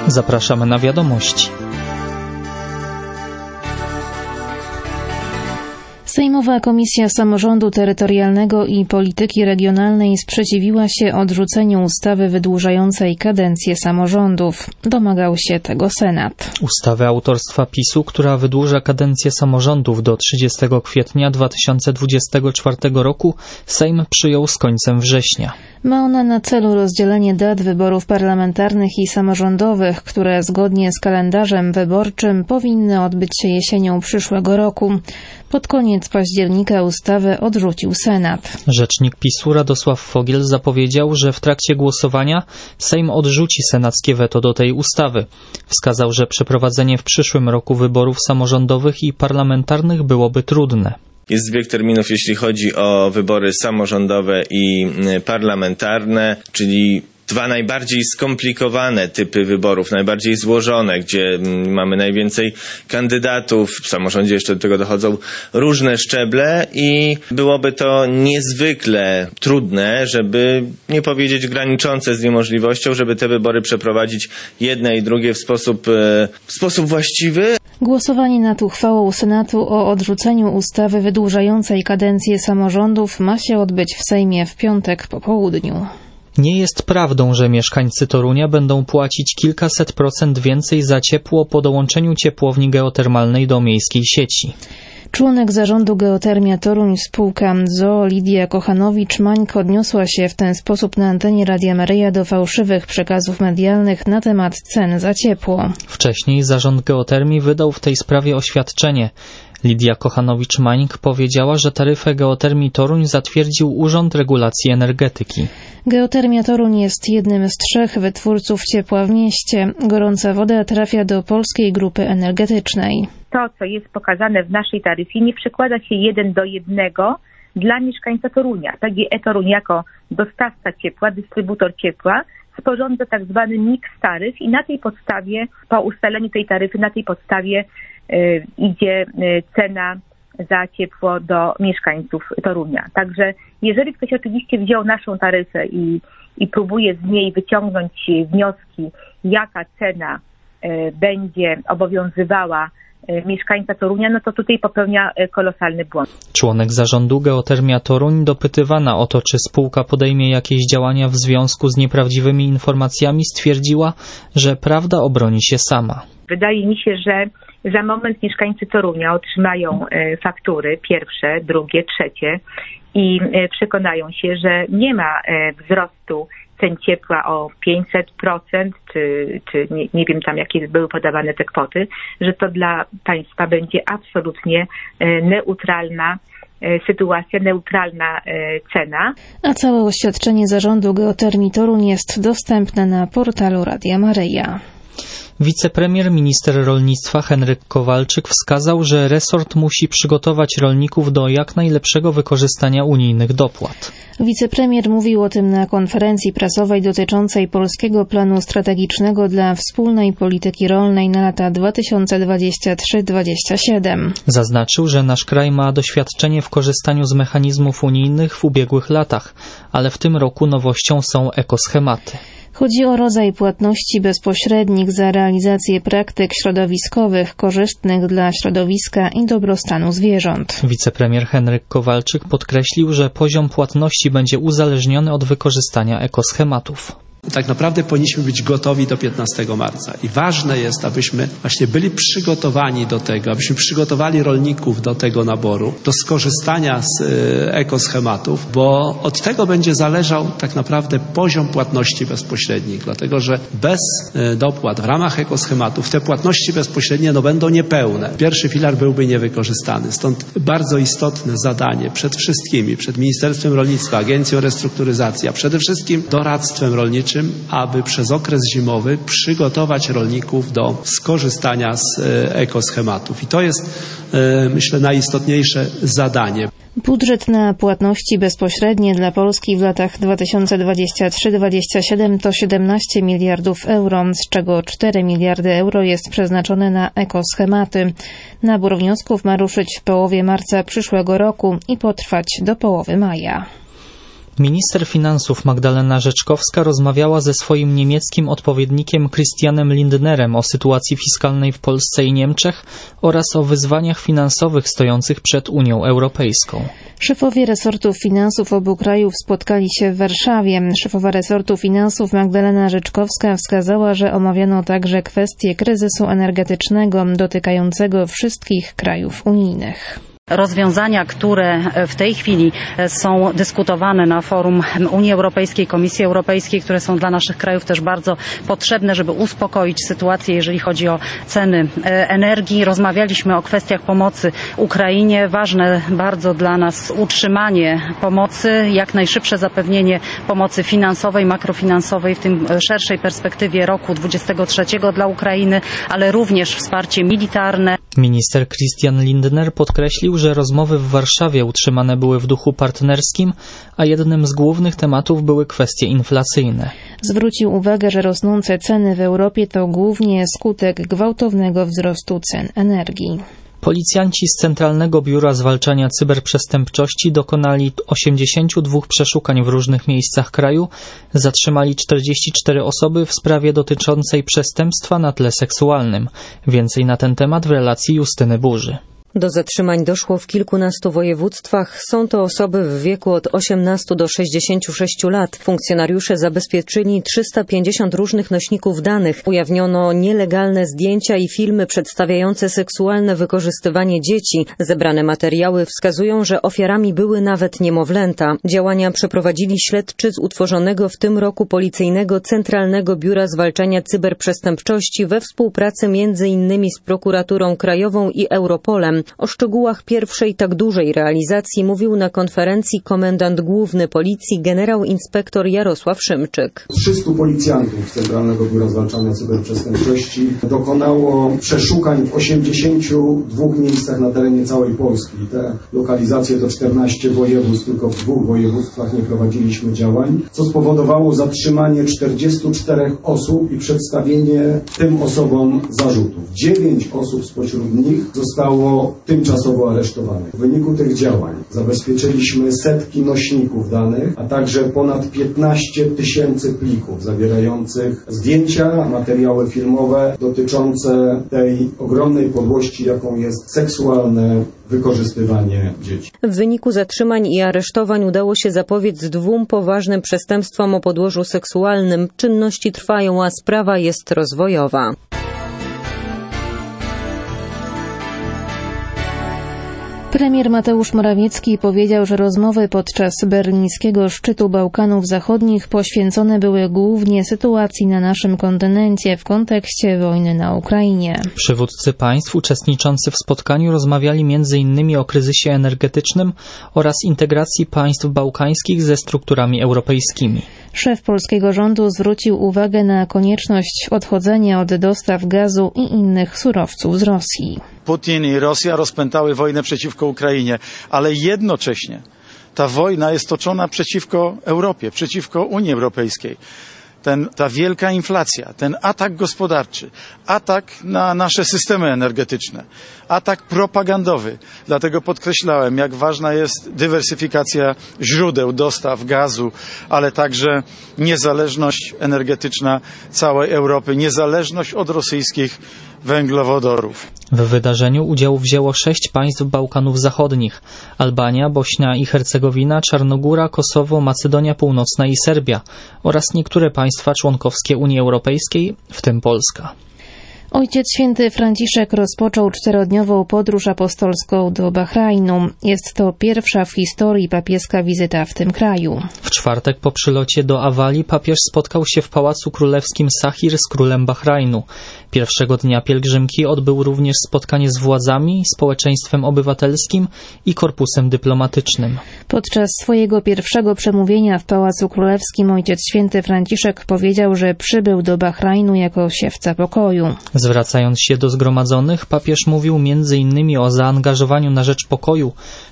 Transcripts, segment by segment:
Zapraszamy na wiadomości. Sejmowa Komisja Samorządu Terytorialnego i Polityki Regionalnej sprzeciwiła się odrzuceniu ustawy wydłużającej kadencję samorządów. Domagał się tego Senat. Ustawy autorstwa PiS-u, która wydłuża kadencję samorządów do 30 kwietnia 2024 roku, Sejm przyjął z końcem września. Ma ona na celu rozdzielenie dat wyborów parlamentarnych i samorządowych, które zgodnie z kalendarzem wyborczym powinny odbyć się jesienią przyszłego roku. Pod koniec października ustawę odrzucił Senat. Rzecznik PiS-u Radosław Fogiel zapowiedział, że w trakcie głosowania Sejm odrzuci senackie weto do tej ustawy. Wskazał, że przeprowadzenie w przyszłym roku wyborów samorządowych i parlamentarnych byłoby trudne. Jest zbieg terminów, jeśli chodzi o wybory samorządowe i parlamentarne, czyli dwa najbardziej skomplikowane typy wyborów, najbardziej złożone, gdzie mamy najwięcej kandydatów. W samorządzie jeszcze do tego dochodzą różne szczeble i byłoby to niezwykle trudne, żeby nie powiedzieć graniczące z niemożliwością, żeby te wybory przeprowadzić jedne i drugie w sposób właściwy. Głosowanie nad uchwałą Senatu o odrzuceniu ustawy wydłużającej kadencję samorządów ma się odbyć w Sejmie w piątek po południu. Nie jest prawdą, że mieszkańcy Torunia będą płacić kilkaset procent więcej za ciepło po dołączeniu ciepłowni geotermalnej do miejskiej sieci. Członek zarządu Geotermia Toruń spółka ZOO Lidia Kochanowicz-Mańk odniosła się w ten sposób na antenie Radia Maryja do fałszywych przekazów medialnych na temat cen za ciepło. Wcześniej zarząd Geotermii wydał w tej sprawie oświadczenie. Lidia Kochanowicz-Mańk powiedziała, że taryfę Geotermii Toruń zatwierdził Urząd Regulacji Energetyki. Geotermia Toruń jest jednym z 3 wytwórców ciepła w mieście. Gorąca woda trafia do Polskiej Grupy Energetycznej. To, co jest pokazane w naszej taryfie, nie przekłada się 1:1 dla mieszkańca Torunia. PGE Toruń jako dostawca ciepła, dystrybutor ciepła sporządza tak zwany miks taryf i na tej podstawie, po ustaleniu tej taryfy, na tej podstawie idzie cena za ciepło do mieszkańców Torunia. Także jeżeli ktoś oczywiście wziął naszą taryfę i próbuje z niej wyciągnąć wnioski, jaka cena będzie obowiązywała mieszkańca Torunia, no to tutaj popełnia kolosalny błąd. Członek zarządu Geotermia Toruń, dopytywana o to, czy spółka podejmie jakieś działania w związku z nieprawdziwymi informacjami, stwierdziła, że prawda obroni się sama. Wydaje mi się, że za moment mieszkańcy Torunia otrzymają faktury pierwsze, drugie, trzecie i przekonają się, że nie ma wzrostu cen ciepła o 500%, czy nie wiem tam jakie były podawane te kwoty, że to dla państwa będzie absolutnie neutralna sytuacja, neutralna cena. A całe oświadczenie zarządu Geotermii Toruń jest dostępne na portalu Radia Maryja. Wicepremier minister rolnictwa Henryk Kowalczyk wskazał, że resort musi przygotować rolników do jak najlepszego wykorzystania unijnych dopłat. Wicepremier mówił o tym na konferencji prasowej dotyczącej Polskiego Planu Strategicznego dla Wspólnej Polityki Rolnej na lata 2023-2027. Zaznaczył, że nasz kraj ma doświadczenie w korzystaniu z mechanizmów unijnych w ubiegłych latach, ale w tym roku nowością są ekoschematy. Chodzi o rodzaj płatności bezpośrednich za realizację praktyk środowiskowych korzystnych dla środowiska i dobrostanu zwierząt. Wicepremier Henryk Kowalczyk podkreślił, że poziom płatności będzie uzależniony od wykorzystania ekoschematów. Tak naprawdę powinniśmy być gotowi do 15 marca i ważne jest, abyśmy właśnie byli przygotowani do tego, abyśmy przygotowali rolników do tego naboru, do skorzystania z ekoschematów, bo od tego będzie zależał tak naprawdę poziom płatności bezpośrednich, dlatego że bez dopłat w ramach ekoschematów te płatności bezpośrednie będą niepełne. Pierwszy filar byłby niewykorzystany, stąd bardzo istotne zadanie przed wszystkimi, przed Ministerstwem Rolnictwa, Agencją Restrukturyzacji, a przede wszystkim doradztwem rolniczym, aby przez okres zimowy przygotować rolników do skorzystania z ekoschematów. I to jest, myślę, najistotniejsze zadanie. Budżet na płatności bezpośrednie dla Polski w latach 2023-2027 to 17 miliardów euro, z czego 4 miliardy euro jest przeznaczone na ekoschematy. Nabór wniosków ma ruszyć w połowie marca przyszłego roku i potrwać do połowy maja. Minister finansów Magdalena Rzeczkowska rozmawiała ze swoim niemieckim odpowiednikiem Christianem Lindnerem o sytuacji fiskalnej w Polsce i Niemczech oraz o wyzwaniach finansowych stojących przed Unią Europejską. Szefowie resortów finansów obu krajów spotkali się w Warszawie. Szefowa resortu finansów Magdalena Rzeczkowska wskazała, że omawiano także kwestie kryzysu energetycznego dotykającego wszystkich krajów unijnych. Rozwiązania, które w tej chwili są dyskutowane na forum Unii Europejskiej, Komisji Europejskiej, które są dla naszych krajów też bardzo potrzebne, żeby uspokoić sytuację, jeżeli chodzi o ceny energii. Rozmawialiśmy o kwestiach pomocy Ukrainie. Ważne bardzo dla nas utrzymanie pomocy, jak najszybsze zapewnienie pomocy finansowej, makrofinansowej w tym szerszej perspektywie roku 2023 dla Ukrainy, ale również wsparcie militarne. Minister Christian Lindner podkreślił, że rozmowy w Warszawie utrzymane były w duchu partnerskim, a jednym z głównych tematów były kwestie inflacyjne. Zwrócił uwagę, że rosnące ceny w Europie to głównie skutek gwałtownego wzrostu cen energii. Policjanci z Centralnego Biura Zwalczania Cyberprzestępczości dokonali 82 przeszukań w różnych miejscach kraju, zatrzymali 44 osoby w sprawie dotyczącej przestępstwa na tle seksualnym. Więcej na ten temat w relacji Justyny Burzy. Do zatrzymań doszło w kilkunastu województwach. Są to osoby w wieku od 18 do 66 lat. Funkcjonariusze zabezpieczyli 350 różnych nośników danych. Ujawniono nielegalne zdjęcia i filmy przedstawiające seksualne wykorzystywanie dzieci. Zebrane materiały wskazują, że ofiarami były nawet niemowlęta. Działania przeprowadzili śledczy z utworzonego w tym roku policyjnego Centralnego Biura Zwalczania Cyberprzestępczości we współpracy m.in. z Prokuraturą Krajową i Europolem. O szczegółach pierwszej tak dużej realizacji mówił na konferencji komendant główny policji generał inspektor Jarosław Szymczyk. 300 policjantów z Centralnego Biura Zwalczania Cyberprzestępczości dokonało przeszukań w 82 miejscach na terenie całej Polski. Te lokalizacje to 14 województw, tylko w 2 województwach nie prowadziliśmy działań, co spowodowało zatrzymanie 44 osób i przedstawienie tym osobom zarzutów. 9 osób spośród nich zostało tymczasowo aresztowanych. W wyniku tych działań zabezpieczyliśmy setki nośników danych, a także ponad 15 tysięcy plików zawierających zdjęcia, materiały filmowe dotyczące tej ogromnej podłości, jaką jest seksualne wykorzystywanie dzieci. W wyniku zatrzymań i aresztowań udało się zapobiec 2 poważnym przestępstwom o podłożu seksualnym. Czynności trwają, a sprawa jest rozwojowa. Premier Mateusz Morawiecki powiedział, że rozmowy podczas berlińskiego szczytu Bałkanów Zachodnich poświęcone były głównie sytuacji na naszym kontynencie w kontekście wojny na Ukrainie. Przywódcy państw uczestniczący w spotkaniu rozmawiali m.in. o kryzysie energetycznym oraz integracji państw bałkańskich ze strukturami europejskimi. Szef polskiego rządu zwrócił uwagę na konieczność odchodzenia od dostaw gazu i innych surowców z Rosji. Putin i Rosja rozpętały wojnę przeciwko Ukrainie, ale jednocześnie ta wojna jest toczona przeciwko Europie, przeciwko Unii Europejskiej. Ta wielka inflacja, ten atak gospodarczy, atak na nasze systemy energetyczne, atak propagandowy. Dlatego podkreślałem, jak ważna jest dywersyfikacja źródeł dostaw gazu, ale także niezależność energetyczna całej Europy, niezależność od rosyjskich węglowodorów. W wydarzeniu udział wzięło 6 państw Bałkanów Zachodnich: Albania, Bośnia i Hercegowina, Czarnogóra, Kosowo, Macedonia Północna i Serbia oraz niektóre państwa członkowskie Unii Europejskiej, w tym Polska. Ojciec Święty Franciszek rozpoczął 4-dniową podróż apostolską do Bahrajnu. Jest to pierwsza w historii papieska wizyta w tym kraju. W czwartek po przylocie do Awali papież spotkał się w Pałacu Królewskim Sahir z królem Bahrajnu. Pierwszego dnia pielgrzymki odbył również spotkanie z władzami, społeczeństwem obywatelskim i korpusem dyplomatycznym. Podczas swojego pierwszego przemówienia w Pałacu Królewskim Ojciec Święty Franciszek powiedział, że przybył do Bahrajnu jako siewca pokoju. Zwracając się do zgromadzonych, papież mówił m.in. o zaangażowaniu na rzecz pokoju,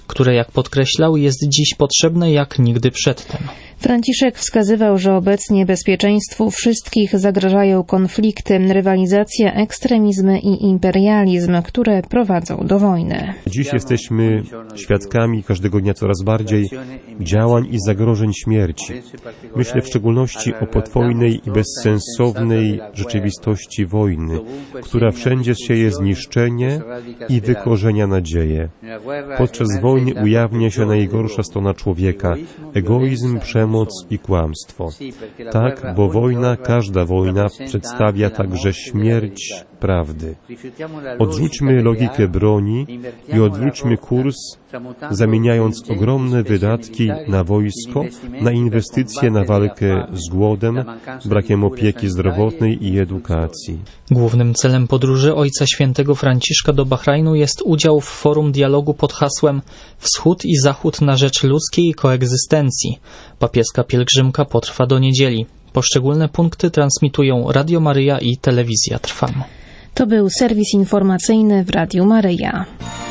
które, jak podkreślał, jest dziś potrzebne jak nigdy przedtem. Franciszek wskazywał, że obecnie bezpieczeństwu wszystkich zagrażają konflikty, rywalizacja, ekstremizmy i imperializm, które prowadzą do wojny. Dziś jesteśmy świadkami każdego dnia coraz bardziej działań i zagrożeń śmierci. Myślę w szczególności o potwornej i bezsensownej rzeczywistości wojny, która wszędzie sieje zniszczenie i wykorzenia nadzieję. Podczas wojny ujawnia się najgorsza strona człowieka, egoizm, przemoc i kłamstwo. Tak, bo wojna, każda wojna przedstawia także śmierć prawdy. Odrzućmy logikę broni i odwróćmy kurs, zamieniając ogromne wydatki na wojsko, na inwestycje na walkę z głodem, brakiem opieki zdrowotnej i edukacji. Głównym celem podróży Ojca Świętego Franciszka do Bahrajnu jest udział w forum dialogu pod hasłem Wschód i Zachód na rzecz ludzkiej koegzystencji. Papieska pielgrzymka potrwa do niedzieli. Poszczególne punkty transmitują Radio Maryja i Telewizja Trwam. To był serwis informacyjny w Radiu Maryja.